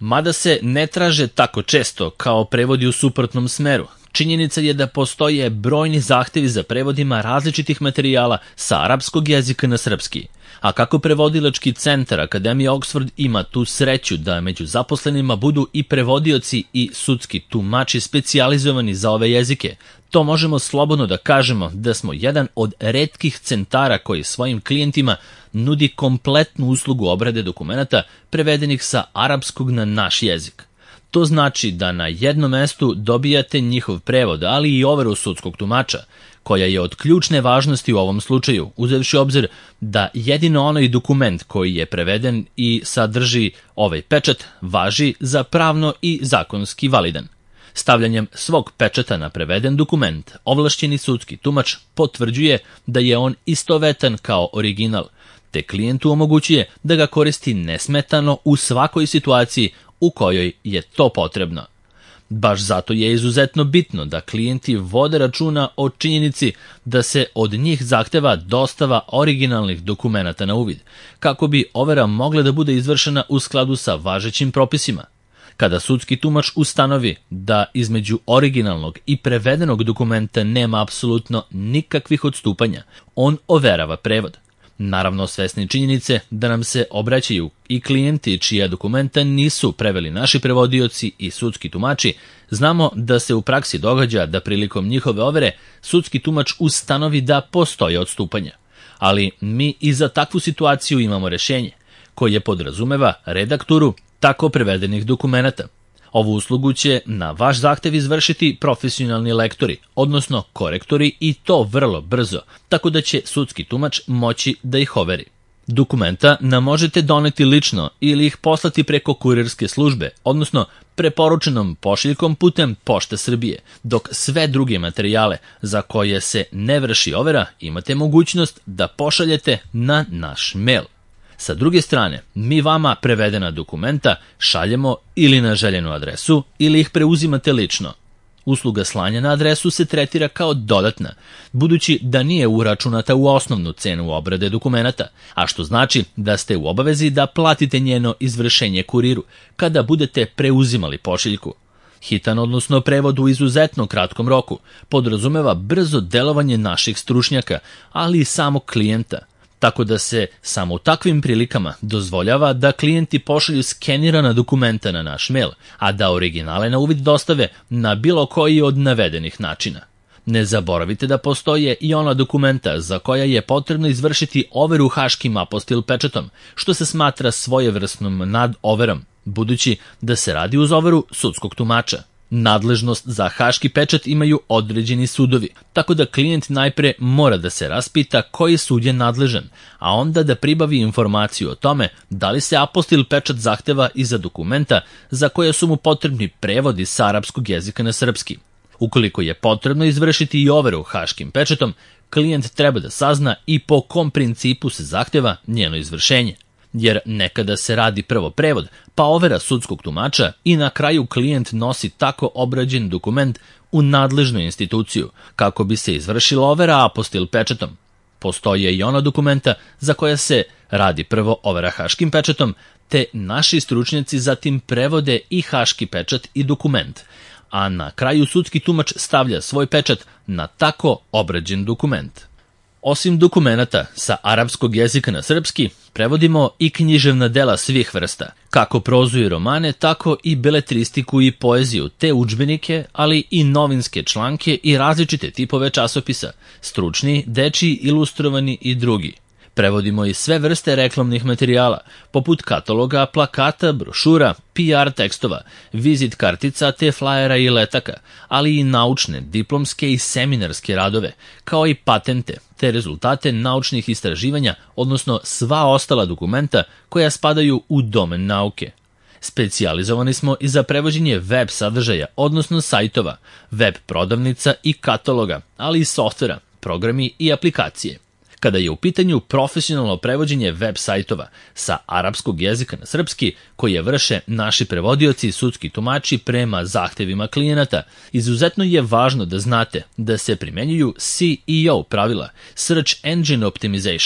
Mada se ne traže tako često kao prevodi u suprotnom smeru, činjenica je da postoje brojni zahtevi za prevodima različitih materijala sa arapskog jezika na srpski. A kako prevodilački centar Akademije Oxford ima tu sreću da među zaposlenima budu i prevodioci i sudski tumači specijalizovani za ove jezike, to možemo slobodno da kažemo da smo jedan od retkih centara koji svojim klijentima nudi kompletnu uslugu obrade dokumenata prevedenih sa arapskog na naš jezik. To znači da na jednom mestu dobijate njihov prevod, ali i overu sudskog tumača, koja je od ključne važnosti u ovom slučaju, uzevši obzir da jedino onaj dokument koji je preveden i sadrži ovaj pečat važi za pravno i zakonski validan. Stavljanjem svog pečata na preveden dokument, ovlašćeni sudski tumač potvrđuje da je on istovetan kao original, te klijentu omogućuje da ga koristi nesmetano u svakoj situaciji u kojoj je to potrebno. Baš zato je izuzetno bitno da klijenti vode računa o činjenici da se od njih zahteva dostava originalnih dokumenata na uvid, kako bi overa mogla da bude izvršena u skladu sa važećim propisima. Kada sudski tumač ustanovi da između originalnog i prevedenog dokumenta nema apsolutno nikakvih odstupanja, on overava prevod. Naravno, svesni činjenice da nam se obraćaju i klijenti čija dokumenta nisu preveli naši prevodioci i sudski tumači, znamo da se u praksi događa da prilikom njihove overe sudski tumač ustanovi da postoje odstupanja. Ali mi i za takvu situaciju imamo rešenje, koje podrazumeva redakturu tako prevedenih dokumenata. Ovu uslugu će na vaš zahtev izvršiti profesionalni lektori, odnosno korektori, i to vrlo brzo, tako da će sudski tumač moći da ih overi. Dokumenta nam možete doneti lično ili ih poslati preko kurirske službe, odnosno preporučenom pošiljkom putem Pošte Srbije, dok sve druge materijale za koje se ne vrši overa imate mogućnost da pošaljete na naš mail. Sa druge strane, mi vama prevedena dokumenta šaljemo ili na željenu adresu ili ih preuzimate lično. Usluga slanja na adresu se tretira kao dodatna, budući da nije uračunata u osnovnu cenu obrade dokumenata, a što znači da ste u obavezi da platite njeno izvršenje kuriru kada budete preuzimali pošiljku. Hitan, odnosno prevod u izuzetno kratkom roku, podrazumeva brzo delovanje naših stručnjaka, ali i samog klijenta. Tako da se samo u takvim prilikama dozvoljava da klijenti pošalju skenirana dokumenta na naš mail, a da originale na uvid dostave na bilo koji od navedenih načina. Ne zaboravite da postoje i ona dokumenta za koja je potrebno izvršiti overu haškim apostil pečatom, što se smatra svojevrsnom nadoverom, budući da se radi uz overu sudskog tumača. Nadležnost za haški pečat imaju određeni sudovi, tako da klijent najpre mora da se raspita koji sud je nadležan, a onda da pribavi informaciju o tome da li se apostil pečat zahteva i za dokumenta za koje su mu potrebni prevodi sa arapskog jezika na srpski. Ukoliko je potrebno izvršiti i overu haškim pečatom, klijent treba da sazna i po kom principu se zahteva njeno izvršenje. Jer nekada se radi prvo prevod, pa overa sudskog tumača i na kraju klijent nosi tako obrađen dokument u nadležnu instituciju, kako bi se izvršila overa apostil pečatom. Postoje i ona dokumenta za koja se radi prvo overa haškim pečatom, te naši stručnjaci zatim prevode i haški pečat i dokument, a na kraju sudski tumač stavlja svoj pečat na tako obrađen dokument. Osim dokumenata sa arapskog jezika na srpski, prevodimo i književna dela svih vrsta, kako prozu i romane, tako i beletristiku i poeziju, te udžbenike, ali i novinske članke i različite tipove časopisa, stručni, dečiji, ilustrovani i drugi. Prevodimo i sve vrste reklamnih materijala, poput kataloga, plakata, brošura, PR tekstova, vizit kartica te flajera i letaka, ali i naučne, diplomske i seminarske radove, kao i patente te rezultate naučnih istraživanja, odnosno sva ostala dokumenta koja spadaju u domen nauke. Specijalizovani smo i za prevođenje web sadržaja, odnosno sajtova, web prodavnica i kataloga, ali i softvera, programi i aplikacije. Kada je u pitanju profesionalno prevođenje web sajtova sa arapskog jezika na srpski, koje vrše naši prevodioci i sudski tumači prema zahtevima klijenata, izuzetno je važno da znate da se primenjuju SEO pravila, Search Engine Optimization.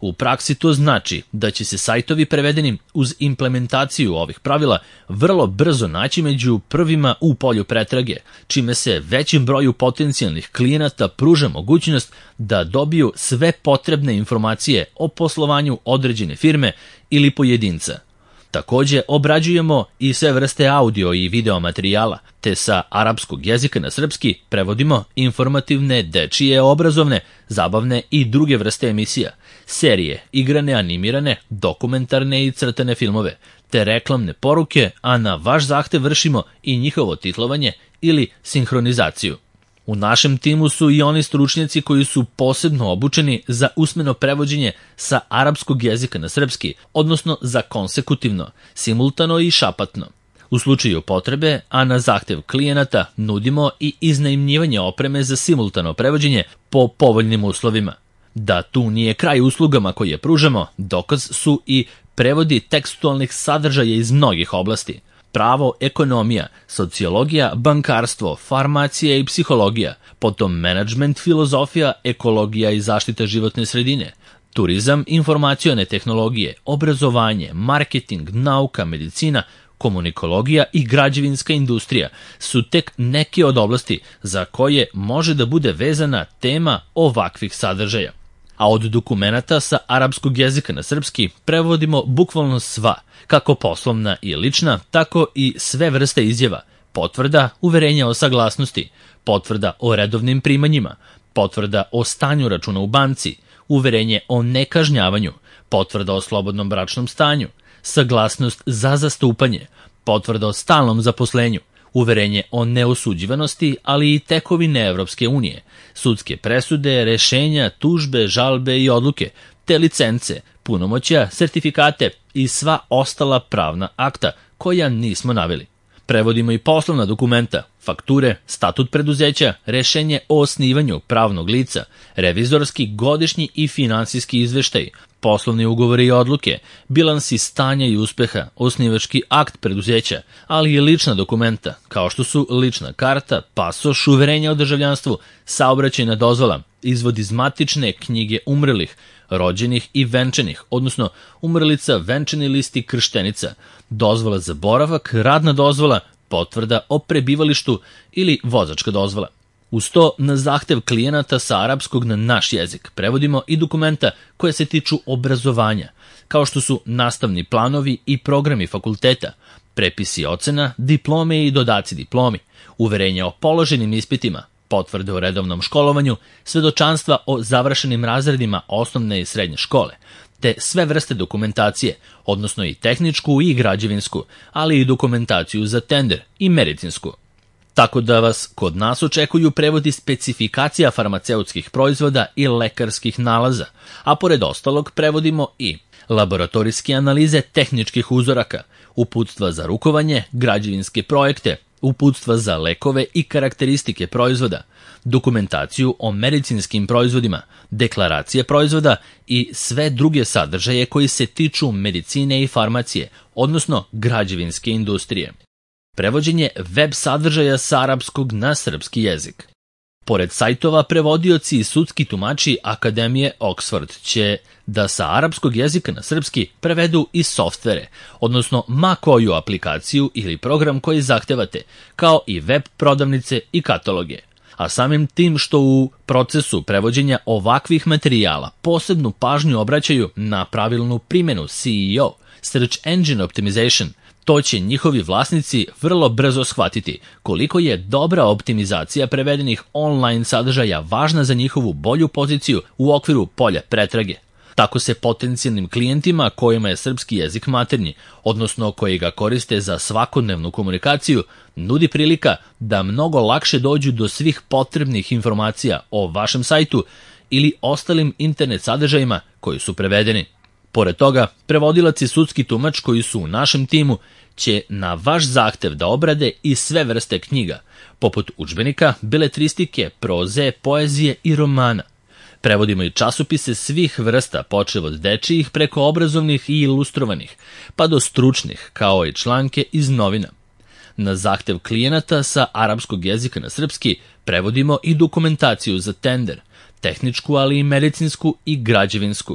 U praksi to znači da će se sajtovi prevedeni uz implementaciju ovih pravila vrlo brzo naći među prvima u polju pretrage, čime se većim broju potencijalnih klijenata pruža mogućnost da dobiju sve potrebne informacije o poslovanju određene firme ili pojedinca. Takođe, obrađujemo i sve vrste audio i video materijala, te sa arapskog jezika na srpski prevodimo informativne, dečije, obrazovne, zabavne i druge vrste emisija, serije, igrane, animirane, dokumentarne i crtane filmove, te reklamne poruke, a na vaš zahtev vršimo i njihovo titlovanje ili sinhronizaciju. U našem timu su i oni stručnjaci koji su posebno obučeni za usmeno prevođenje sa arapskog jezika na srpski, odnosno za konsekutivno, simultano i šapatno. U slučaju potrebe, a na zahtev klijenata, nudimo i iznajmljivanje opreme za simultano prevođenje po povoljnim uslovima. Da tu nije kraj uslugama koje pružamo, dokaz su i prevodi tekstualnih sadržaja iz mnogih oblasti. Pravo, ekonomija, sociologija, bankarstvo, farmacija i psihologija, potom menadžment, filozofija, ekologija i zaštita životne sredine, turizam, informacione tehnologije, obrazovanje, marketing, nauka, medicina, komunikologija i građevinska industrija su tek neke od oblasti za koje može da bude vezana tema ovakvih sadržaja. A od dokumenata sa arapskog jezika na srpski prevodimo bukvalno sva, kako poslovna i lična, tako i sve vrste izjava, potvrda uverenja o saglasnosti, potvrda o redovnim primanjima, potvrda o stanju računa u banci, uverenje o nekažnjavanju, potvrda o slobodnom bračnom stanju, saglasnost za zastupanje, potvrda o stalnom zaposlenju, uverenje o neosuđivanosti, ali i tekovine Evropske unije, sudske presude, rešenja, tužbe, žalbe i odluke, te licence, punomoćja, sertifikate i sva ostala pravna akta koja nismo naveli. Prevodimo i poslovna dokumenta, fakture, statut preduzeća, rešenje o osnivanju pravnog lica, revizorski, godišnji i finansijski izveštaj, poslovni ugovori i odluke, bilansi stanja i uspeha, osnivački akt preduzeća, ali i lična dokumenta, kao što su lična karta, pasoš, uverenje o državljanstvu, saobraćajna dozvola, izvod iz matične knjige umrlih, rođenih i venčanih, odnosno umrlica, venčani list i krštenica, dozvola za boravak, radna dozvola, potvrda o prebivalištu ili vozačka dozvola. Uz to, na zahtev klijenata sa arapskog na naš jezik prevodimo i dokumenta koje se tiču obrazovanja, kao što su nastavni planovi i programi fakulteta, prepisi ocena, diplome i dodaci diplomi, uverenja o položenim ispitima, potvrde o redovnom školovanju, svedočanstva o završenim razredima osnovne i srednje škole, te sve vrste dokumentacije, odnosno i tehničku i građevinsku, ali i dokumentaciju za tender i medicinsku. Tako da vas kod nas očekuju prevodi specifikacija farmaceutskih proizvoda i lekarskih nalaza, a pored ostalog prevodimo i laboratorijske analize tehničkih uzoraka, uputstva za rukovanje, građevinske projekte, uputstva za lekove i karakteristike proizvoda, dokumentaciju o medicinskim proizvodima, deklaracije proizvoda i sve druge sadržaje koji se tiču medicine i farmacije, odnosno građevinske industrije. Prevođenje web sadržaja sa arapskog na srpski jezik. Pored sajtova, prevodioci i sudski tumači Akademije Oxford će da sa arapskog jezika na srpski prevedu i softvere, odnosno ma koju aplikaciju ili program koji zahtevate, kao i web prodavnice i kataloge. A samim tim što u procesu prevođenja ovakvih materijala posebnu pažnju obraćaju na pravilnu primjenu SEO, Search Engine Optimization, to će njihovi vlasnici vrlo brzo shvatiti koliko je dobra optimizacija prevedenih online sadržaja važna za njihovu bolju poziciju u okviru polja pretrage. Tako se potencijalnim klijentima kojima je srpski jezik maternji, odnosno koji ga koriste za svakodnevnu komunikaciju, nudi prilika da mnogo lakše dođu do svih potrebnih informacija o vašem sajtu ili ostalim internet sadržajima koji su prevedeni. Pored toga, prevodilac i sudski tumač koji su u našem timu će na vaš zahtev da obrade i sve vrste knjiga, poput udžbenika, beletristike, proze, poezije i romana. Prevodimo i časopise svih vrsta, počev od dečijih preko obrazovnih i ilustrovanih, pa do stručnih, kao i članke iz novina. Na zahtev klijenata sa arapskog jezika na srpski prevodimo i dokumentaciju za tender, tehničku, ali i medicinsku i građevinsku.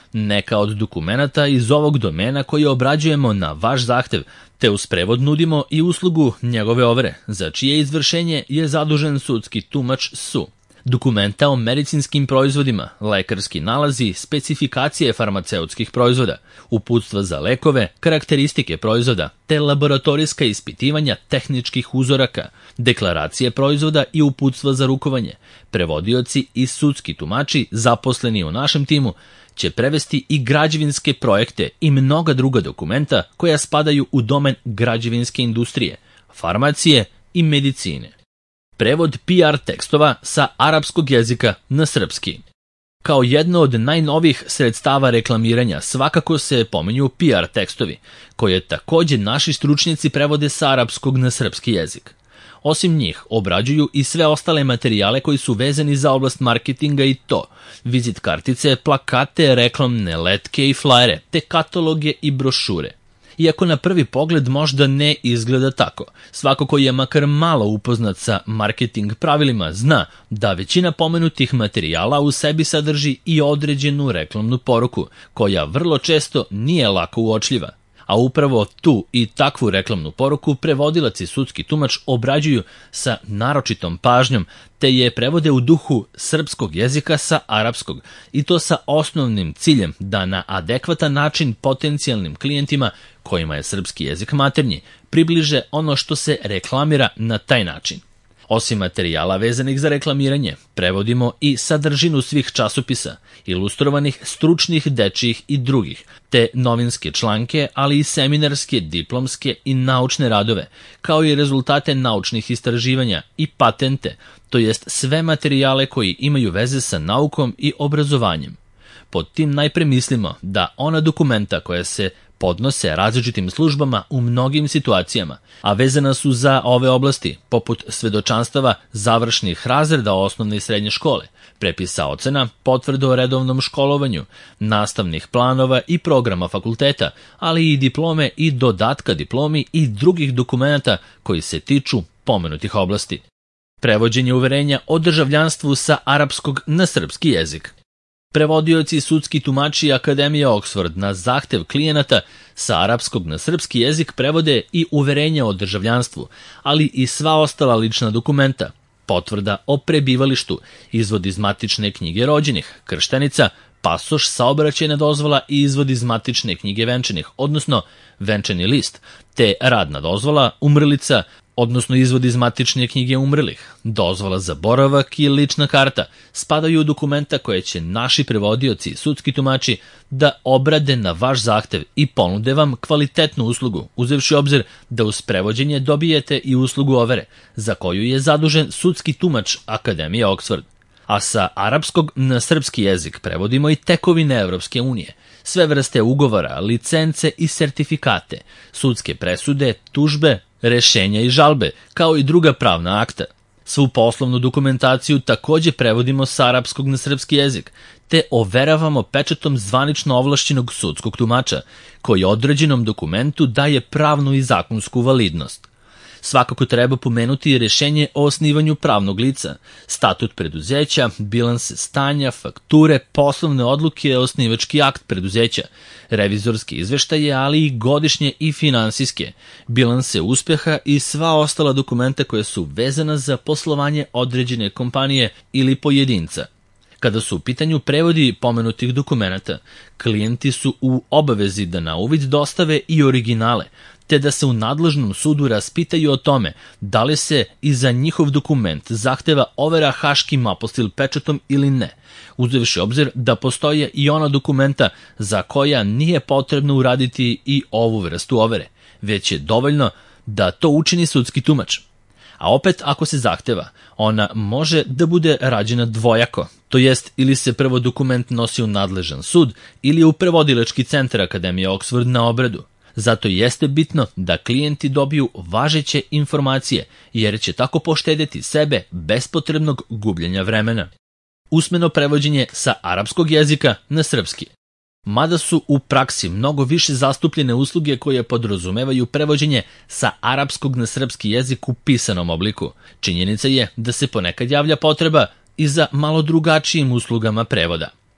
neka od dokumenata iz ovog domena koji obrađujemo na vaš zahtev, te uz prevod nudimo i uslugu njegove overe, za čije izvršenje je zadužen sudski tumač SU. Dokumenta o medicinskim proizvodima, lekarski nalazi, specifikacije farmaceutskih proizvoda, uputstva za lekove, karakteristike proizvoda, te laboratorijska ispitivanja tehničkih uzoraka, deklaracije proizvoda i uputstva za rukovanje. Prevodioci i sudski tumači zaposleni u našem timu će prevesti i građevinske projekte i mnoga druga dokumenta koja spadaju u domen građevinske industrije, farmacije i medicine. Prevod PR tekstova sa arapskog jezika na srpski. Kao jedno od najnovijih sredstava reklamiranja svakako se pominju PR tekstovi, koje takođe naši stručnjaci prevode sa arapskog na srpski jezik. Osim njih, obrađuju i sve ostale materijale koji su vezani za oblast marketinga i to, vizit kartice, plakate, reklamne letke i flajere, te kataloge i brošure. Iako na prvi pogled možda ne izgleda tako, svako ko je makar malo upoznat sa marketing pravilima zna da većina pomenutih materijala u sebi sadrži i određenu reklamnu poruku, koja vrlo često nije lako uočljiva. A upravo tu i takvu reklamnu poruku prevodilac i sudski tumač obrađuju sa naročitom pažnjom, te je prevode u duhu srpskog jezika sa arapskog, i to sa osnovnim ciljem da na adekvatan način potencijalnim klijentima, kojima je srpski jezik maternji, približe ono što se reklamira na taj način. Osim materijala vezanih za reklamiranje, prevodimo i sadržinu svih časopisa, ilustrovanih, stručnih, dečjih i drugih, te novinske članke, ali i seminarske, diplomske i naučne radove, kao i rezultate naučnih istraživanja i patente, to jest sve materijale koji imaju veze sa naukom i obrazovanjem. Pod tim najpre mislimo da ona dokumenta koja se podnose različitim službama u mnogim situacijama, a vezana su za ove oblasti, poput svedočanstava završnih razreda osnovne i srednje škole, prepisa ocena, potvrde o redovnom školovanju, nastavnih planova i programa fakulteta, ali i diplome i dodatka diplomi i drugih dokumenata koji se tiču pomenutih oblasti. Prevođenje uverenja o državljanstvu sa arapskog na srpski jezik. Prevodioci i sudski tumači Akademije Oxford na zahtev klijenata sa arapskog na srpski jezik prevode i uverenja o državljanstvu, ali i sva ostala lična dokumenta, potvrda o prebivalištu, izvod iz matične knjige rođenih, krštenica, pasoš, saobraćajna dozvola i izvod iz matične knjige venčanih, odnosno venčani list, te radna dozvola, umrlica, odnosno izvod iz matične knjige umrlih, dozvola za boravak i lična karta, spadaju u dokumenta koje će naši prevodioci i sudski tumači da obrade na vaš zahtev i ponude vam kvalitetnu uslugu, uzevši obzir da uz prevođenje dobijete i uslugu overe, za koju je zadužen sudski tumač Akademije Oxford. A sa arapskog na srpski jezik prevodimo i tekovine Evropske unije, sve vrste ugovora, licence i sertifikate, sudske presude, tužbe, rešenja i žalbe, kao i druga pravna akta. Svu poslovnu dokumentaciju takođe prevodimo sa arapskog na srpski jezik, te overavamo pečatom zvanično ovlašćenog sudskog tumača, koji određenom dokumentu daje pravnu i zakonsku validnost. Svakako treba pomenuti i rešenje o osnivanju pravnog lica, statut preduzeća, bilanse stanja, fakture, poslovne odluke, osnivački akt preduzeća, revizorske izveštaje, ali i godišnje i finansijske, bilanse uspeha i sva ostala dokumenta koja su vezana za poslovanje određene kompanije ili pojedinca. Kada su u pitanju prevodi pomenutih dokumenata, klijenti su u obavezi da na uvid dostave i originale, te da se u nadležnom sudu raspitaju o tome da li se i za njihov dokument zahteva overa haškim apostil pečatom ili ne, uzevši obzir da postoje i ona dokumenta za koja nije potrebno uraditi i ovu vrstu overe, već je dovoljno da to učini sudski tumač. A opet, ako se zahteva, ona može da bude rađena dvojako, to jest ili se prvo dokument nosi u nadležan sud ili u prevodilački centar Akademije Oxford na obradu. Zato jeste bitno da klijenti dobiju važeće informacije, jer će tako poštedeti sebe bespotrebnog gubljenja vremena. Usmeno prevođenje sa arapskog jezika na srpski. Mada su u praksi mnogo više zastupljene usluge koje podrazumevaju prevođenje sa arapskog na srpski jezik u pisanom obliku, činjenica je da se ponekad javlja potreba i za malo drugačijim uslugama prevoda.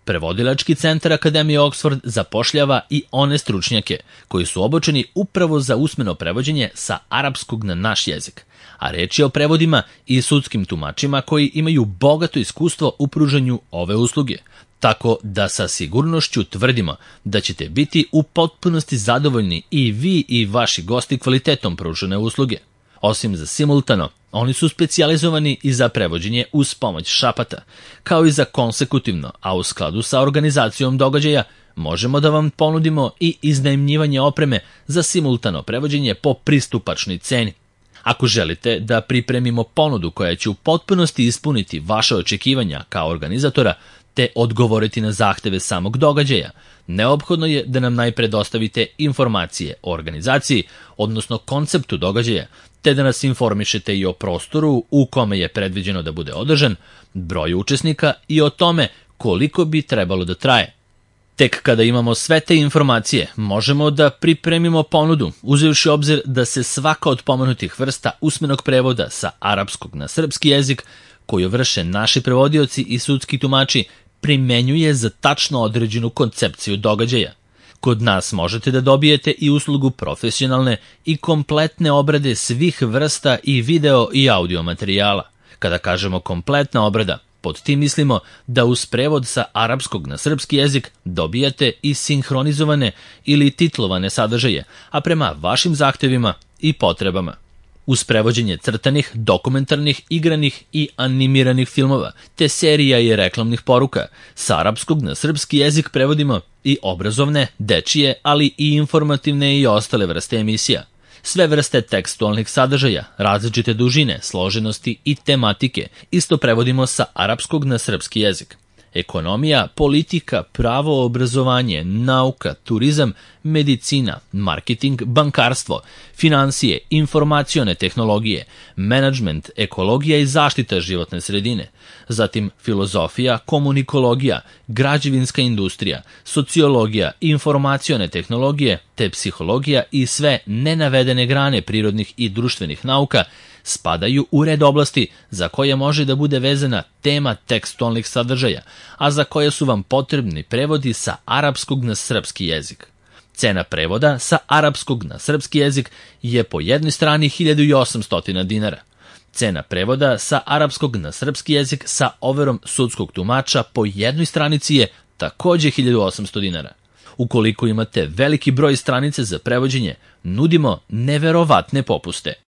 Prevodilački centar Akademije Oxford zapošljava i one stručnjake koji su obučeni upravo za usmeno prevođenje sa arapskog na naš jezik, a reč je o prevodima i sudskim tumačima koji imaju bogato iskustvo u pružanju ove usluge, tako da sa sigurnošću tvrdimo da ćete biti u potpunosti zadovoljni i vi i vaši gosti kvalitetom pružene usluge. Osim za simultano, oni su specijalizovani i za prevođenje uz pomoć šapata, kao i za konsekutivno, a u skladu sa organizacijom događaja možemo da vam ponudimo i iznajmljivanje opreme za simultano prevođenje po pristupačnoj ceni. Ako želite da pripremimo ponudu koja će u potpunosti ispuniti vaše očekivanja kao organizatora, te odgovoriti na zahteve samog događaja, neophodno je da nam najpre dostavite informacije o organizaciji, odnosno konceptu događaja, te da nas informišete i o prostoru u kome je predviđeno da bude održan, broju učesnika i o tome koliko bi trebalo da traje. Tek kada imamo sve te informacije, možemo da pripremimo ponudu, uzevši obzir da se svaka od pomenutih vrsta usmenog prevoda sa arapskog na srpski jezik, koju vrše naši prevodioci i sudski tumači, primenjuje za tačno određenu koncepciju događaja. Kod nas možete da dobijete i uslugu profesionalne i kompletne obrade svih vrsta i video i audio materijala. Kada kažemo kompletna obrada, pod tim mislimo da uz prevod sa arapskog na srpski jezik dobijate i sinhronizovane ili titlovane sadržaje, a prema vašim zahtevima i potrebama. Uz prevođenje crtanih, dokumentarnih, igranih i animiranih filmova, te serija i reklamnih poruka, sa arapskog na srpski jezik prevodimo i obrazovne, dečije, ali i informativne i ostale vrste emisija. Sve vrste tekstualnih sadržaja, različite dužine, složenosti i tematike isto prevodimo sa arapskog na srpski jezik. Ekonomija, politika, pravo, obrazovanje, nauka, turizam, medicina, marketing, bankarstvo, finansije, informacione tehnologije, menadžment, ekologija i zaštita životne sredine, zatim filozofija, komunikologija, građevinska industrija, sociologija, informacione tehnologije, te psihologija i sve nenavedene grane prirodnih i društvenih nauka spadaju u red oblasti za koje može da bude vezana tema tekstualnih sadržaja, a za koje su vam potrebni prevodi sa arapskog na srpski jezik. Cena prevoda sa arapskog na srpski jezik je po jednoj strani 1800 dinara. Cena prevoda sa arapskog na srpski jezik sa overom sudskog tumača po jednoj stranici je takođe 1800 dinara. Ukoliko imate veliki broj stranice za prevođenje, nudimo neverovatne popuste.